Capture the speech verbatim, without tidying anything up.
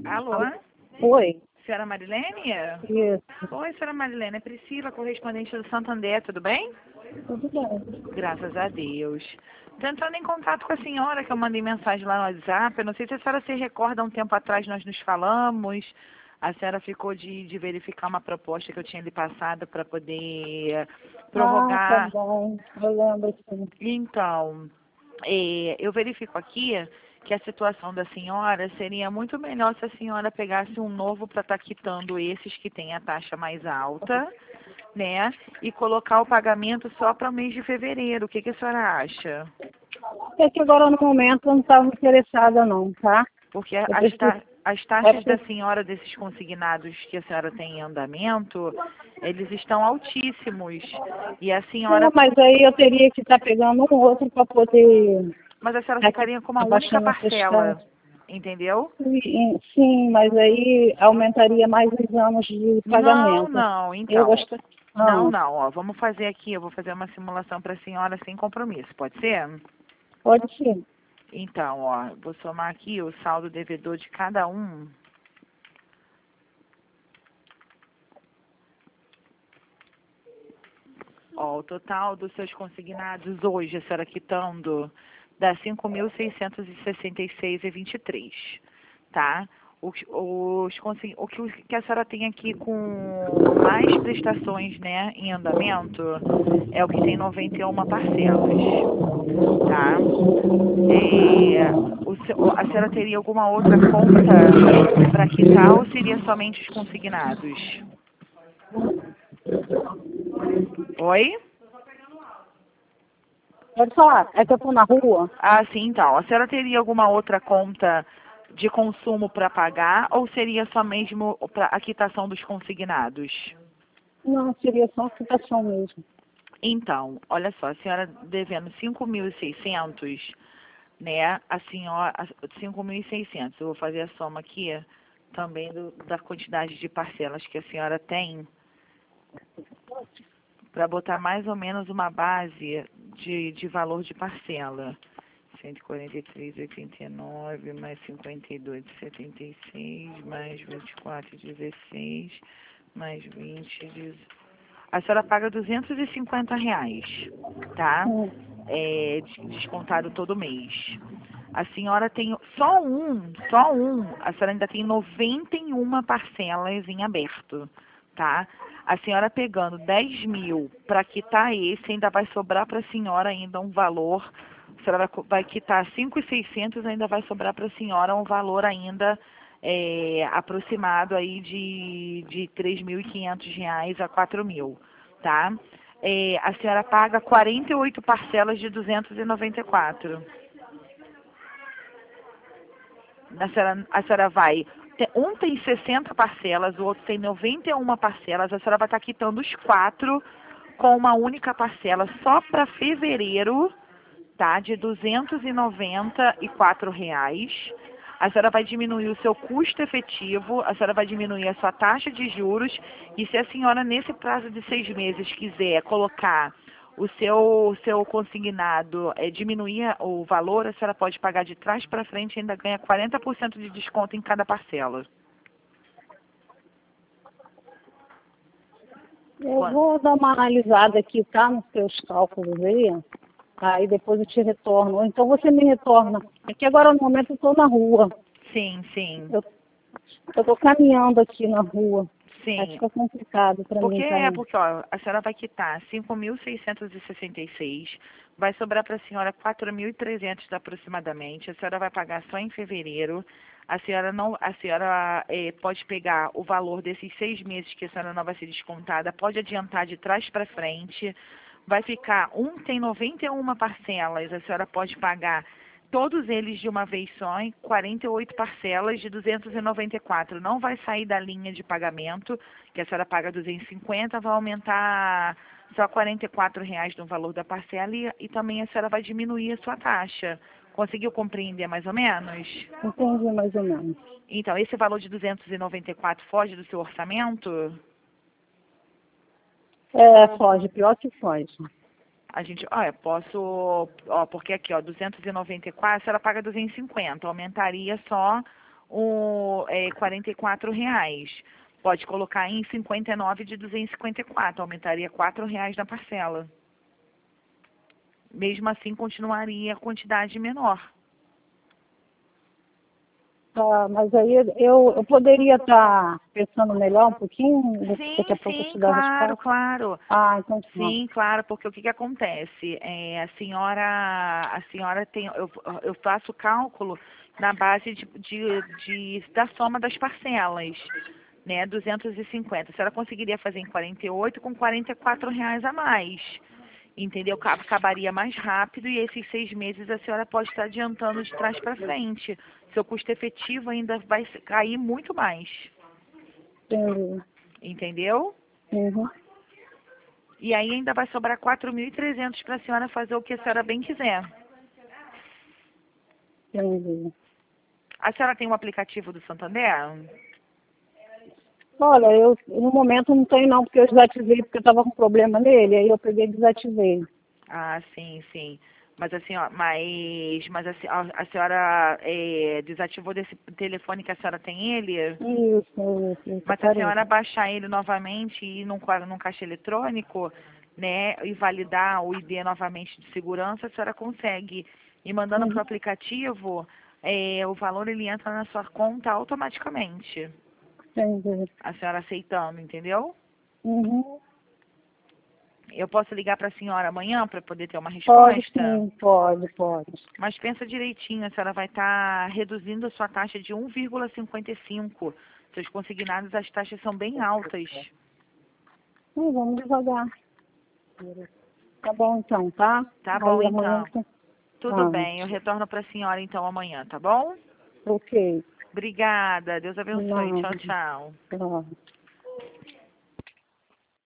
Alô? Oi. Senhora Marilene? Isso. Oi, senhora Marilene. É Priscila, correspondente do Santander, tudo bem? Tudo bem. Graças a Deus. Estou entrando em contato com a senhora, que eu mandei mensagem lá no WhatsApp. Eu não sei se a senhora se recorda, um tempo atrás nós nos falamos. A senhora ficou de, de verificar uma proposta que eu tinha lhe passado para poder prorrogar. Ah, tá bom. Eu lembro sim. Então, eh, eu verifico aqui que a situação da senhora seria muito melhor se a senhora pegasse um novo para estar quitando esses que têm a taxa mais alta, né? E colocar o pagamento só para o mês de fevereiro. O que, que a senhora acha? É que agora no momento eu não estava interessada não, tá? Porque Eu as, preciso... ta as é taxas da porque... senhora desses consignados que a senhora tem em andamento, eles estão altíssimos. E a senhora... Não, mas aí eu teria que estar pegando um outro para poder... Mas a senhora Aqui, ficaria com uma única abaixando essas parcela, taxas. entendeu? Sim, sim, mas aí aumentaria mais os anos de Não, pagamento. não, Eu então. gosto... Não, Ah, não, ó, vamos fazer aqui, eu vou fazer uma simulação para a senhora sem compromisso, pode ser? pode ser. Então, ó, vou somar aqui o saldo devedor de cada um. Ó, o total dos seus consignados hoje, a senhora quitando, dá cinco mil seiscentos e sessenta e seis reais e vinte e três, tá? Os, os, consi- o que, o que a senhora tem aqui com mais prestações, né, em andamento, é o que tem noventa e uma parcelas, tá? É, o seu- a senhora teria alguma outra conta para quitar ou seria somente os consignados? Oi? Pode falar. É que eu estou na rua? Ah, sim, então. A senhora teria alguma outra conta de consumo para pagar ou seria só mesmo para a quitação dos consignados? Não, seria só a quitação mesmo. Então, olha só, a senhora devendo cinco mil e seiscentos, né? A senhora, cinco mil e seiscentos. Eu vou fazer a soma aqui também do, da quantidade de parcelas que a senhora tem para botar mais ou menos uma base de, de valor de parcela. cento e quarenta e três vírgula oitenta e nove mais cinquenta e dois vírgula setenta e seis mais vinte e quatro vírgula dezesseis mais vinte. Dez... A senhora paga duzentos e cinquenta reais, tá? Hum. É, des- descontado todo mês. A senhora tem só um, só um. A senhora ainda tem noventa e uma parcelas em aberto, tá? A senhora pegando dez mil para quitar esse, ainda vai sobrar para a senhora ainda um valor. A senhora vai, co- vai quitar cinco mil e seiscentos, ainda vai sobrar para a senhora um valor ainda é, aproximado aí de, de três mil e quinhentos reais a quatro mil, tá? É, a senhora paga quarenta e oito parcelas de duzentos e noventa e quatro. A senhora, a senhora vai... te- Um tem sessenta parcelas, o outro tem noventa e uma parcelas. A senhora vai estar quitando os quatro com uma única parcela só para fevereiro, tá? De duzentos e noventa e quatro reais. A senhora vai diminuir o seu custo efetivo, a senhora vai diminuir a sua taxa de juros. E se a senhora, nesse prazo de seis meses, quiser colocar o seu, o seu consignado, é, diminuir o valor, a senhora pode pagar de trás para frente e ainda ganha quarenta por cento de desconto em cada parcela. Eu Quan- vou dar uma analisada aqui, tá? Nos seus cálculos aí. Aí depois eu te retorno. Ou então você me retorna. É que agora no momento eu estou na rua. Sim, sim, Eu estou caminhando aqui na rua. Aí sim. fica complicado para Porque mim é, também. porque ó, a senhora vai quitar cinco mil seiscentos e sessenta e seis, vai sobrar para a senhora quatro mil e trezentos aproximadamente. A senhora vai pagar só em fevereiro. A senhora não, a senhora eh, pode pegar o valor desses seis meses que a senhora não vai ser descontada, pode adiantar de trás para frente. Vai ficar, um tem noventa e uma parcelas, a senhora pode pagar todos eles de uma vez só em quarenta e oito parcelas de duzentos e noventa e quatro. Não vai sair da linha de pagamento, que a senhora paga duzentos e cinquenta, vai aumentar só quarenta e quatro reais no valor da parcela e, e também a senhora vai diminuir a sua taxa. Conseguiu compreender mais ou menos? Entendi mais ou menos. Então, esse valor de duzentos e noventa e quatro foge do seu orçamento? É, foge. Pior que foge. A gente, olha, posso, ó, porque aqui, ó, duzentos e noventa e quatro, a senhora paga duzentos e cinquenta, aumentaria só o, é, quarenta e quatro reais. Pode colocar em cinquenta e nove de duzentos e cinquenta e quatro, aumentaria quatro reais na parcela. Mesmo assim, continuaria a quantidade menor. Tá, mas aí eu, eu poderia estar pensando melhor um pouquinho, Sim, daqui a pouco eu sim, te dar a claro, resposta. claro. Ah, então tá. Sim, claro, porque o que que acontece? É, a senhora, a senhora tem, eu, eu faço cálculo na base de, de, de- da soma das parcelas, né? duzentos e cinquenta. A senhora conseguiria fazer em quarenta e oito com quarenta e quatro reais a mais. Entendeu? Ca- Acabaria mais rápido e esses seis meses a senhora pode estar adiantando de trás para frente. Seu custo efetivo ainda vai se- cair muito mais. Entendi. Entendeu? Uhum. E aí ainda vai sobrar quatro mil e trezentos para a senhora fazer o que a senhora bem quiser. Entendi. A senhora tem um aplicativo do Santander? Olha, eu no momento não tenho não, porque eu desativei porque eu estava com problema nele, aí eu peguei e desativei. Ah, sim, sim. Mas a senhora, mas, mas a, se- a- a senhora eh, desativou desse telefone que a senhora tem ele? Isso, isso, isso, Mas se a parei. senhora baixar ele novamente e ir num, qua- num caixa eletrônico, né, e validar o I D novamente de segurança, a senhora consegue. E mandando para o Uhum. aplicativo, eh, o valor ele entra na sua conta automaticamente. Entendi. A senhora aceitando, entendeu? Uhum. Eu posso ligar para a senhora amanhã para poder ter uma Pode resposta? sim, pode, pode. Mas pensa direitinho, a senhora vai estar reduzindo a sua taxa de um vírgula cinquenta e cinco. Seus consignados, as taxas são bem altas. Hum, vamos devagar. Tá bom então, tá? Tá bom, Aí amanhã. então. você- Tudo Ah, bem, eu retorno para a senhora então amanhã, tá bom? ok. Obrigada, Deus abençoe. Tchau, Não, tchau. não.